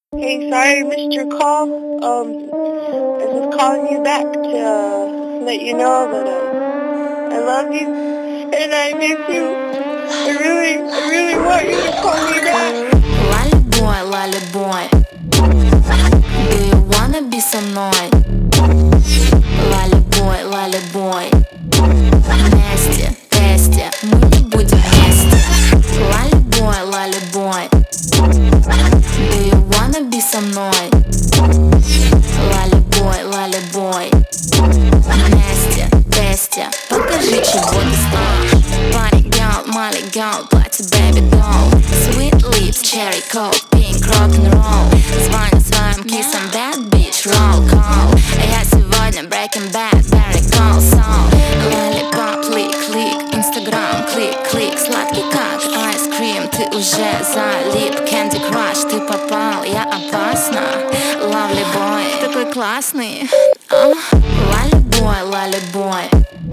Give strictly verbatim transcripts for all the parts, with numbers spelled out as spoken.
Hey, sorry I missed your call. Um, I was just calling you back to uh, let you know that uh, I love you and I miss you. I really, I really want you to call me back. Lolly boy, lolly boy, do you wanna be со мной? Lolly boy, lolly boy, вместе, вместе, мы не будем вместе. Lolly boy, lolly boy, do you wanna be со мной? Lolly boy, lolly boy, вместе, вместе, покажи, чего ты стоишь. Party girl, Molly girl, платье baby doll, sweet lips, cherry coke, pink rock'n'roll. Звоню своим кисам, bad bitch, roll call. Я сегодня breaking bad, very cold soul. Lollipop, клик, клик, Instagram, клик, клик. Сладкий как ice cream, ты уже залип. Candy Crush, ты попал, я опасна. Lovely boy, такой классный. uh. Lolly boy, lolly boy,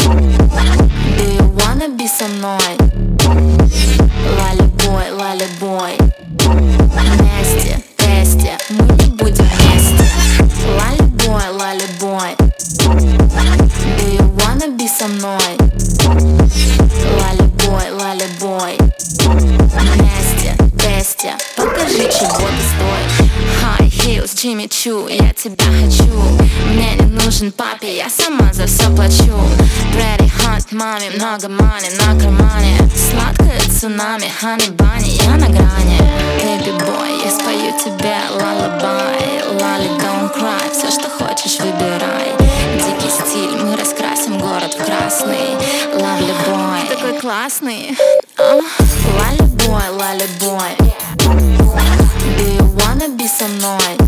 do you wanna be со мной? Lolly boy, lolly boy, вместе, вместе, мы не будем вместе. Lolly boy, lolly boy, do you wanna be со мной? Lolly boy, lolly boy, вместе, вместе, покажи, чего ты стоишь. High heels, Jimmy Choo, я тебя хочу. Мне не нужен папе, я сама за все плачу. Pretty hot, маме, много money на кармане. Сладкое цунами, honey bunny, я на грани. Baby boy, я спою тебе lullaby. Lolly, don't cry, все, что хочешь, выбирай. Дикий стиль, мы раскрасим город в красный. Lovely boy, такой классный. uh. Lolly boy, lolly boy, do you wanna be со мной?